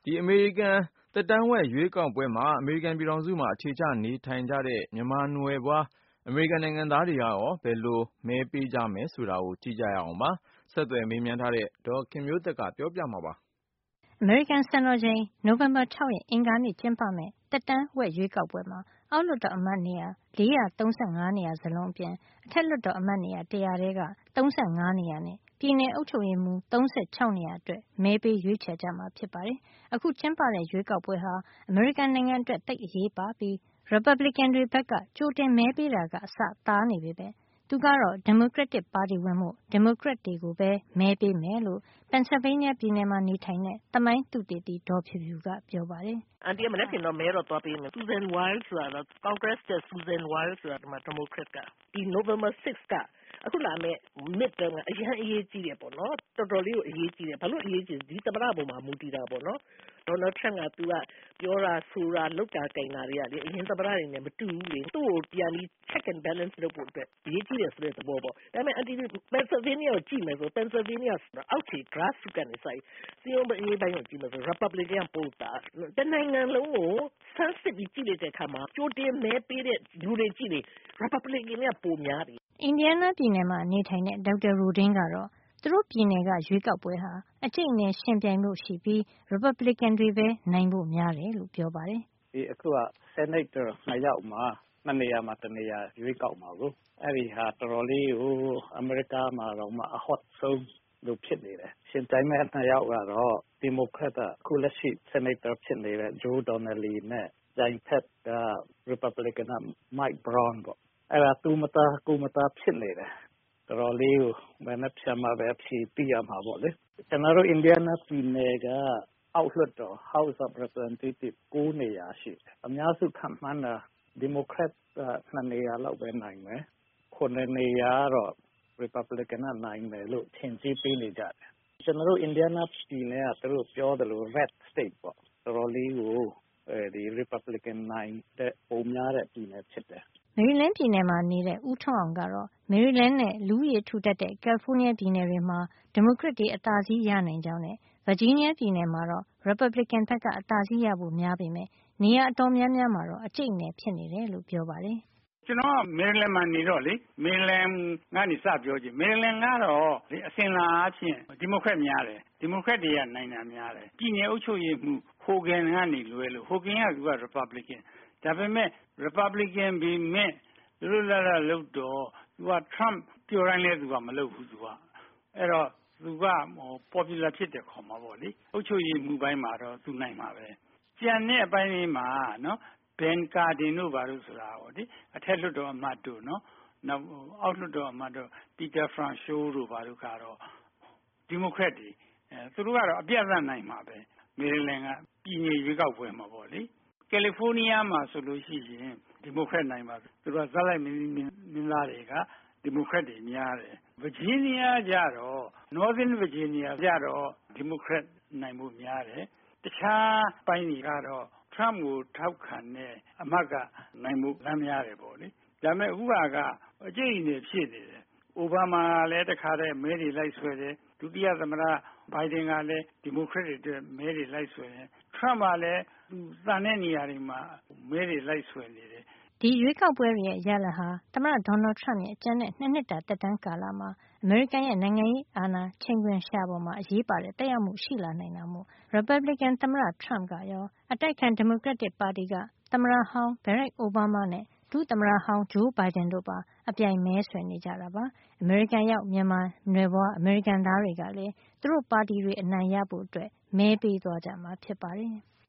ဒီအမေရိကန်သက်တမ်းဝက်ရွေးကောက်ပွဲမှာအမေရိကန်ပြည်ထောင်စုမှာအခြေချနေထိုင်ကြတဲ့မြန်မာနွယ်ဖွားအမေရိကန်နိုင်ငံသားတွေကရောဘယ်လိုမဲပေးကြမယ်ဆိုတာကိုကြည့်ကြရအောင်ပါ။ဆက်သွယ်မေးမြန်းထားတဲ့ဒေါ်ခင်မျိုးသက်ကပြောပြမှာပါ။အမေရိကန်စံတော်ချိန်နိုဝင်ဘာ 6 ရက်အင်္ဂါနေ့ကျင်းပမယ့်သက်တမ်းဝက်ရွေးကောက်ပွဲမှာအောက်လွှတ်တော်အမတ်နေရာ435နေရာစလုံးအပြင်အထက်လွှတ်တော်အမတ်နေရာ100ထဲက35နေရာနဲ့ပြည်နယ်အုပ်ချုပ်ရေးမှူး36နေရာအတွက်မဲပေးရွေးချယ်ကြမှာဖြစ်ပါတယ်။အခုကျင်းပတဲ့ရွေးကောက်ပွဲဟာအမေရိကန်နိုင်ငံအတွက်သိပ်အရေးပါပြီးရီပတ်ဘလစ်ကန်တွေဘက်ကကြိုတင်မဲပေးတာကအစသားနေပေမယ့်သူကတော့ဒီမိုကရက်တစ်ပါတီဝင်မို့ဒီမိုကရက်တွေကိုပဲမဲပေးမယ်လို့ပန်ဆယ်ဗေးနီးယားပြည်နယ်မှာနေထိုင်တဲ့သမိုင်းသုတေသီဒေါ်ဖြူဖြူကပြောပါတယ်။အန်တီမနေ့ကတော့မဲတော့သွားပေးမယ်။ Susan Wild ဆိုတာတော့ Congress တဲ့ Susan Wild ဆိုတာဒီမိုကရက်ကဒီ November 6 ကအခုလာမယ့် midterm ကအရင်အရေးကြီးတယ်ပေါ့နော်။တော်တော်လေးကိုအရေးကြီးတယ်။ဘာလို့အရေးကြီးလဲဒီသမ္မတပုံမှာမူတည်တာပေါ့နော်။ Donald Trump ကသူကပြောတာဆိုတာလုပ်တာကိုင်တာတွေကလေအရင်သမ္မတတွေနဲ့မတူဘူးလေ။သူ့ကိုပြန်ပြီး check and balance လုပ်ဖို့အတွက်အရေးကြီးတယ်ဆိုတဲ့သဘောပေါ့။ဒါပေမဲ့အန်တီ Pennsylvania ကိုကြည့်မယ်ဆို Pennsylvania အောက်ခြေ grassroots ကနေစပြီးစည်းရုံးရေးပိုင်းကိုကြည့်မယ်ဆို Republican ပိုတာတနိုင်ငံလုံးကိုဆန်းစစ်ပြီးကြည့်လိုက်တဲ့အခါမှာကြိုတင်မဲပေးတဲ့လူတွေကြည့်လေ Republican ကပိုများတယ်။အင်ဒီယားနားပြည်နယ်မှာနေထိုင်တဲ့ဒေါက်တာရိုဒင်းကတော့သူတို့ပြည်နယ်ကရွေးကောက်ပွဲဟာအကျိတ်နဲ့ရှင်ပြိုင်မှုရှိပြီး Republican တွေပဲနိုင်ဖို့များတယ်လို့ပြောပါတယ်။ဒီအခုက Senator 2 ယောက်မှာ2နေရာမှာ1နေရာရွေးကောက်မှာကိုအဲ့ဒီဟာတော်တော်လေးကိုအမေရိကမှာတော့အ hot ဆုံးလို့ဖြစ်နေတယ်။ရှင်တိုင်းမဲ့2ယောက်ကတော့ဒီမိုကရက်ကအခုလက်ရှိ Senator ဖြစ်နေတဲ့ဂျိုးဒေါ်နယ်လီနဲ့ဂျိုင်ဖက်က Republican က Mike Brown ပေါ့။အဲ့ဒါသူမသားကိုမသားဖြစ်နေတယ်။တော်တော်လေးကိုဘယ်နဲ့ပြန်မှာပဲဖြစ်ပြရမှာပေါ့လေ။ကျွန်တော်တို့ Indiana ပြည်နယ်ကအောက်လွှတ်တော် House of Representatives 9နေရာရှိတယ်။အများစုခန့်မှန်းတာဒီမိုကရက်က2နေရာလောက်ပဲနိုင်မယ်။9နေရာတော့ Republican ကနိုင်မယ်လို့ထင်ကြီးပေးနေကြတယ်။ကျွန်တော်တို့ Indiana ပြည်နယ်ကသူတို့ပြောတယ်လို့ red state ပေါ့။တော်တော်လေးကိုဒီ Republican နိုင်တဲ့ပုံများတဲ့ပြည်နယ်ဖြစ်တယ်။မေရီလန်းပြည်နယ်မှာနေတဲ့ဦးထွန်းအောင်ကတော့မေရီလန်းနဲ့လူဦးရေထူထပ်တဲ့ကယ်လ်ဖိုးနီးယားပြည်နယ်တွေမှာဒီမိုကရက်တွေအသာစီးရနိုင်ကြောင်းနဲ့ဗာဂျီးနီးယားပြည်နယ်မှာတော့ Republican ဘက်ကအသာစီးရဖို့များပေမယ့်နေရာအတော်များများမှာတော့အကျိတ်နယ်ဖြစ်နေတယ်လို့ပြောပါတယ်။ကျွန်တော်ကမေရီလန်းမှာနေတော့လေမေရီလန်းကနေစပြောကြည့်မေရီလန်းကတော့အစဉ်လာအဖြစ်ဒီမိုကရက်များတယ်ဒီမိုကရက်တွေကနိုင်တာများတယ်ပြည်နယ်အုပ်ချုပ်ရေးမှုဟိုဂန်ကနေလွယ်လို့ဟိုဂန်ကသူက Republican ဒါပေမဲ့ Republican ပြီးမဲ့သူတို့လာလို့တော့သူက Trump ပြောတိုင်းလဲသူကမလုပ်ဘူးသူကအဲ့တော့သူကpopular ဖြစ်တယ်ခေါ်မှာပေါ့လေအုပ်ချုပ်ရေးမှုပိုင်းမှာတော့သူနိုင်မှာပဲကျန်တဲ့အပိုင်းလေးမှာနော်ဘန်ကာဒင်တို့ဘာလို့ဆိုတာပေါ့ဒီအထက်လွှတ်တော်အမတ်တို့နော်နောက်အောက်လွှတ်တော်အမတ်တို့ပီတာဖရန်ရှိုးတို့ဘာလို့ကတော့ဒီမိုကရက်တွေသူတို့ကတော့အပြတ်အသတ်နိုင်မှာပဲမေရီလန်းကပြည်နယ်ရွေးကောက်ပွဲမှာပေါ့လေကယ်လီဖိုးနီးယားမှာဆိုလို့ရှိရင်ဒီမိုကရက်နိုင်ပါသူတို့ကဇက်လိုက်မင်းသားတွေကဒီမိုကရက်တွေများတယ်ဗာဂျီးနီးယားကျတော့ Northern Virginia ကျတော့ဒီမိုကရက်နိုင်မှုများတယ်တခြားပိုင်းတွေကတော့ Trump ကိုထောက်ခံတဲ့အမတ်ကနိုင်မှုလမ်းများတယ်ပေါ့လေဒါပေမဲ့အခုကအကျိတ်အနယ်ဖြစ်နေတယ်အိုဘားမားလည်းတခါတည်းမဲတွေလိုက်ဆွဲတယ်ဒုတိယသမ္မတဘိုင်ဒန်ကလည်းဒီမိုကရက်တွေအတွက်မဲတွေလိုက်ဆွဲတယ်Trump ကလည်းသူတန်တဲ့နေရာတွေမှာမဲတွေလိုက်ဆွဲနေတယ်ဒီရွေးကောက်ပွဲရဲ့ရလဒ်ဟာသမ္မတဒေါ်နယ်ထရမ့်ရဲ့ကျန်တဲ့2နှစ်တာသက်တမ်းကာလမှာအမေရိကန်ရဲ့နိုင်ငံရေးအာဏာချိန်ခွင်ရှာပေါ်မှာအရေးပါတဲ့တက်ရောက်မှုရှိလာနိုင်တာမို့ Republican သမ္မတထရမ့်ကရောအတိုက်ခံဒီမိုကရက်တစ်ပါတီကသမ္မတဟောင်းဘရက်အိုဘားမားနဲ့ဒုသမ္မတဟောင်းဂျိုးဘိုင်ဒန်တို့ပါအပြိုင်မဲဆွယ်နေကြတာပါအမေရိကန်ရောက်မြန်မာနွယ်ဖွားအမေရိကန်သားတွေကလည်းသူတို့ပါတီတွေအနိုင်ရဖို့အတွက်မဲပေးသွားကြမှာဖြစ်ပါတယ်။